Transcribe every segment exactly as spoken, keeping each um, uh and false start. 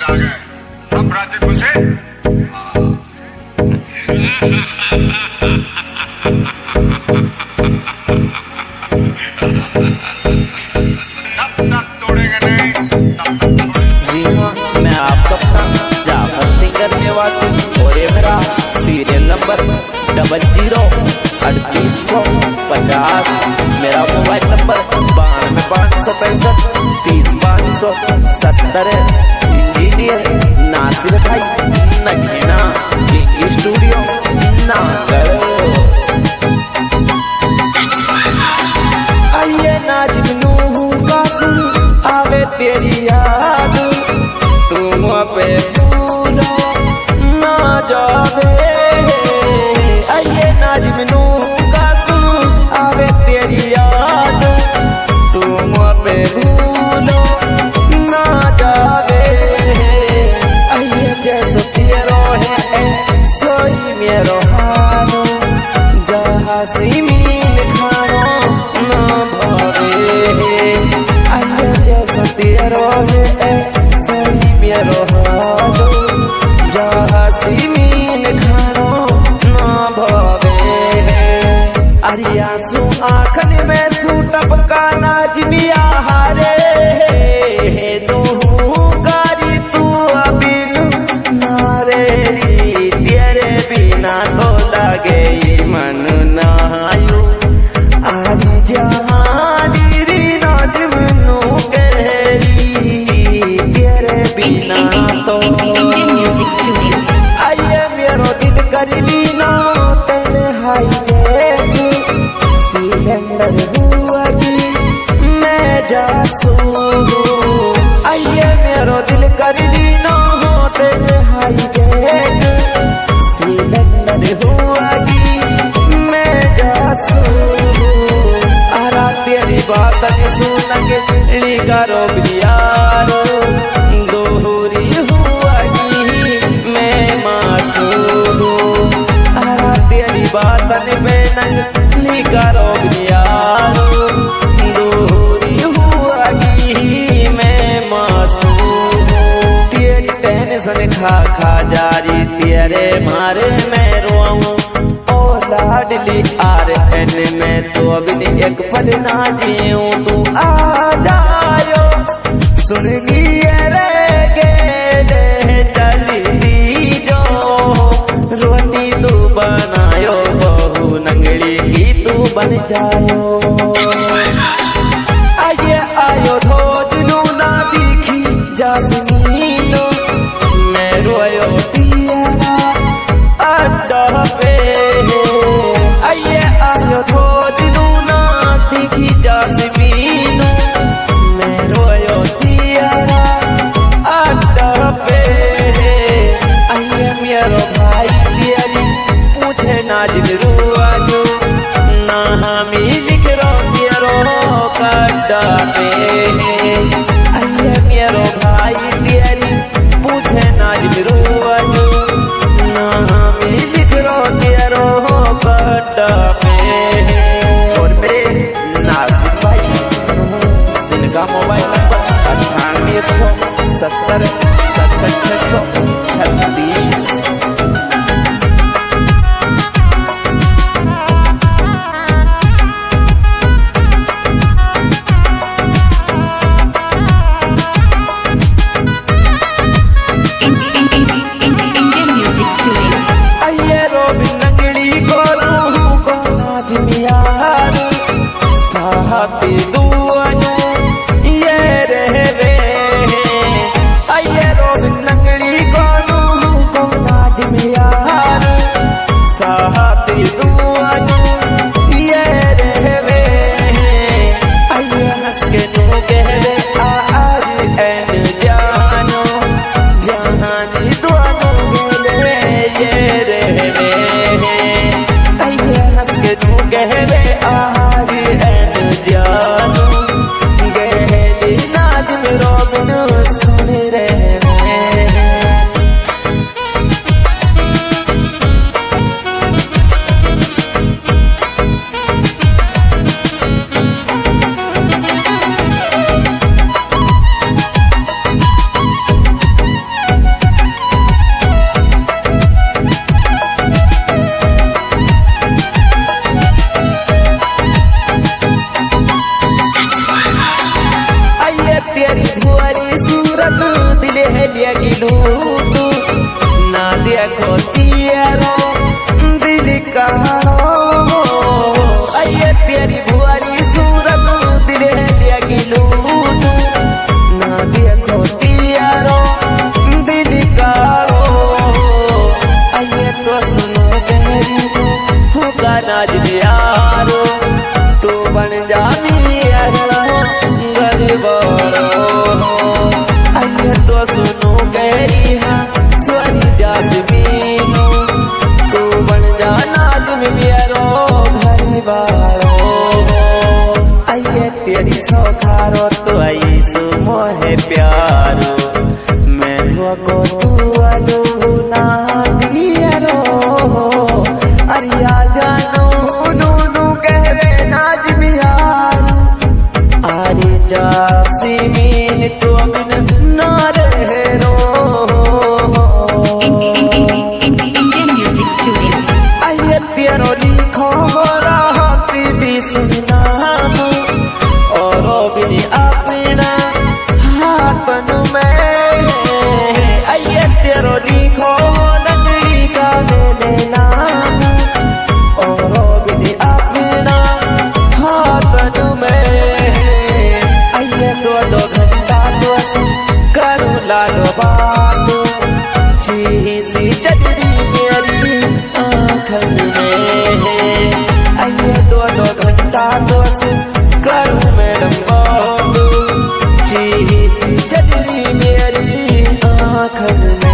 आ गए सब राज्य घुसे। जब तक तोड़ेंगे नहीं तब तक। जी हाँ, मैं आपका अपना जाफर सिंगर मेवाती और ये मेरा सीरियल नंबर डबल जीरो अड़तीस सौ पचास। मेरा मोबाइल नंबर बानवे पाँच सौ पैंसठ तीस पाँच सौ सत्तर। इंजीनियर नासिर भाई नगीना स्टूडियो नागढ़। आइए नाज़िम का सुन आवे तेरी याद, तुम पे भूलो ना जावे। आइए नाज़िम का सुन आवे तेरी याद, तुम पे भूलो ना जावे। आइए जैसो तेरो है सोई मेरो हालो, जहाँ सीमीन खानो ना भावे। आइए जैसो तेरो है सोई मेरो हालो, जहाँ सीमीन खानो ना भावे। अरे आंसू आँखन में सूटप का नाज़िमिया हारे, तू कारी तू अबिन नारेरी, तेरे बिना तो लगे मन नायू। आज जहाँ दीरी नाज़िम नू कहरी, तेरे बिना तो। आइए मेरो दिल कर ली ना तेरे हाई जेब, सिलेंडर हुआ की मैं जासू। आइए मेरो दिल कर ली ना तेरे हाई जेब, सिलेंडर हुआ की मैं जासू। आरा तेरी बात सुनके लिगारो बियारो, दोहरी हुआ की मैं मासूम। आरा तेरी बात बेनंग लिगारो बियारो, दोहरी हुआ की मैं मासूम। तेरी टेंशन खा खा जारी तेरे मारे मैं रोऊं। लाडली आर एन में तो अभी एक पल ना जीऊं। तू आ जायो सुन लिए रे गेले चली दी जो, रोटी तू बनायो बहू नंगली की तू बन जायो। आइए आयो रोज लू ना दिखी जासमीनो, मैं रोयो तेरा अड्डा पे। आइए आयो रोज लू ना दिखी जासमीनो, मैं रोयो तेरा अड्डा पे। आइए मेरो भाई तेरी पूछे नाज़िम रुआ जो, ना हमी लिख रो तेरो कड्डा पे। आइए मेरो भाई तेरी पूछे नाज़िम रुआ जो, ना हमी लिख रो तेरो कड्डा पे। और मेरे नाज़िम भाई जिनका मोबाइल नंबर अठानवे एक सौ सत्तर सड़सठ छः सौ छत्तीस। आइए रोबिन नंगड़ी को रूह को नाज़िमिया साहबी दुआनो ये रहवे। आइए रोबिन नंगड़ी को रूह को नाज़िमिया साहबी दुआनो ये रहवे। आइए हंस के तू कहवे आज एन जानो, जहाँ नी दुआनो गेले ये रहवे। आइए हंस के तू कहवे आज एन जानो, गहली नाज़िम रोबिन सुन रहवे। सूरत दिले है लिया गिलू ना देखो तियारो दिल कहारो आइए तेरी भुआरी सूरत दिले है लिया गिलू ना देखो तियारो दिल कहारो आइए तो सुनो गहरी होगा नाज यारो तू बन जा मेरा गरीबोरो आइए तो सुनो गहरी हाँ स्वरी जासमीनो तू बन जा नाज में मेरो गरीबारो आइए तेरी सौखारो तो आई सुमो है प्यारो मैं को तू आलू ना दियारो अरिया जानो नूनू कहवे नाज मियारू आरे जासीमीन तो बिन ना रहे रो Indian Music Studio. आइए तेरो लिखो राहत भी सुनना और भी अपना हाथन में आइए तेरो लिखो नगरी का मैंने नाम और भी अपना हाथन में आइए दो दो घंटा तो करो लालो बात ची सी चटनी मेरी आँखन में आइए दो दो घंटा तो करो मैडम बात ची सी चटनी मेरी आँखन में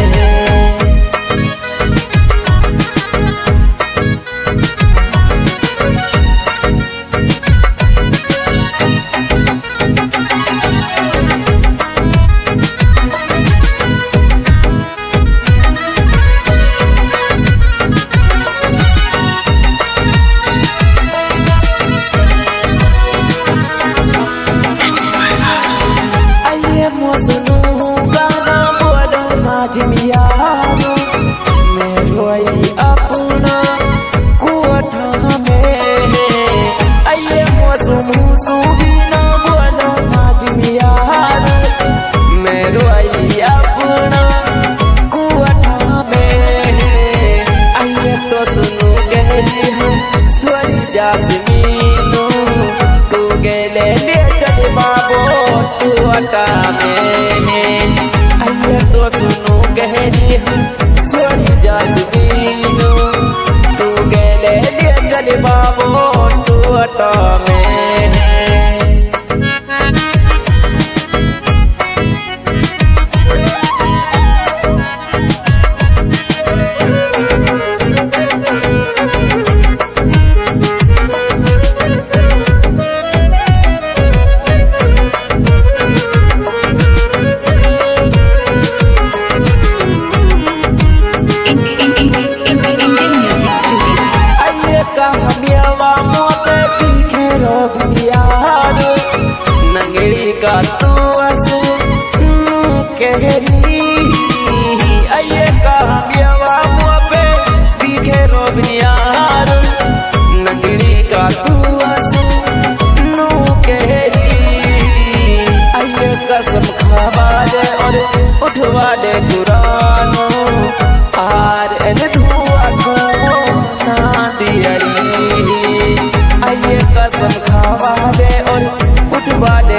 आइए मौसनू गाना बोलो नाज मियारो मैं रोई अपना कोठा में आइए मौसनू सुबीना बोलो नाज मियारो मैं रोई अपना कोठा में आइए तो सुनो गहरी हम स्वरी जासमीनो तू गेले ले चल बाबो तू अटा में आइए तो सुनो गहरी हम स्वरी जासमीनो तू गेले ले चल बाबो तू अटा में Indian Music Studio. आइए कहमियावा मोते तीखे रोग यारो नंगड़ी का तू असु कहरी आइए कहमियावा मोते तीखे रोग यारो नंगड़ी का तू असु नु कहरी आइए कसम खावा दे और उठवा दे कुरानो आर एन धुआ को ना दियरी आइए कसम खावा दे और उठवा दे